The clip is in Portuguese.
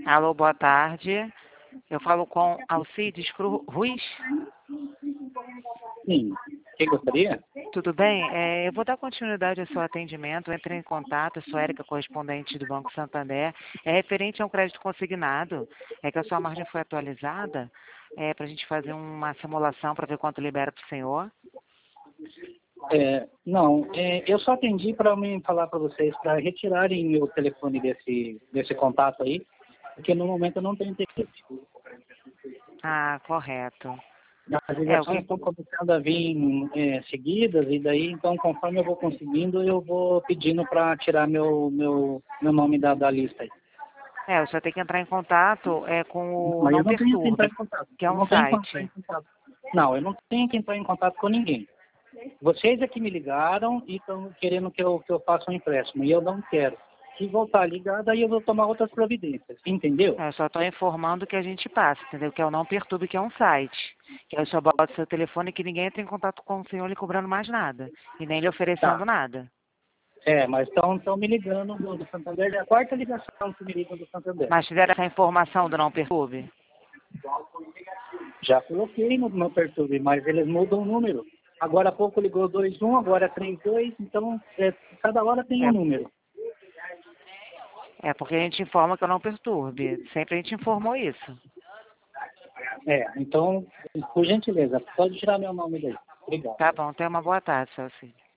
Alô, boa tarde. Eu falo com Alcides Ruiz. Sim. Quem gostaria? Tudo bem? Eu vou dar continuidade ao seu atendimento. Entre em contato, eu sou Érica, correspondente do Banco Santander. É referente a um crédito consignado. É que a sua margem foi atualizada. Para a gente fazer uma simulação para ver quanto libera para o senhor. Não, eu só atendi para me falar para vocês para retirarem meu telefone desse contato aí, porque no momento eu não tenho interesse. Ah, correto. As ligações estão começando a vir seguidas, e daí, então, conforme eu vou conseguindo, eu vou pedindo para tirar meu nome da lista aí. O senhor tem que entrar em contato com o Mas Não eu não tenho que entrar Perturbe, em contato. que é Eu um não tenho que entrar em site. contato. Não, eu não tenho que entrar em contato com ninguém. Vocês é que me ligaram e estão querendo que eu faça um empréstimo, e eu não quero. Se voltar a ligar, daí eu vou tomar outras providências, entendeu? Eu só estou informando que a gente passa, entendeu? Que é o Não Perturbe, que é um site. Que aí o senhor bota seu telefone, que ninguém entra em contato com o senhor lhe cobrando mais nada. E nem lhe oferecendo Tá. nada. Mas estão me ligando do Santander, é a quarta ligação que me ligam do Santander. Mas tiveram essa informação do Não Perturbe? Já coloquei no meu Perturbe, mas eles mudam o número. Agora há pouco ligou 21, agora é 32, então cada hora tem um número. Porque a gente informa que eu Não Perturbe. Sempre a gente informou isso. Então, por gentileza, pode tirar meu nome daí. Obrigado. Tá bom, tenha uma boa tarde, seu Cid.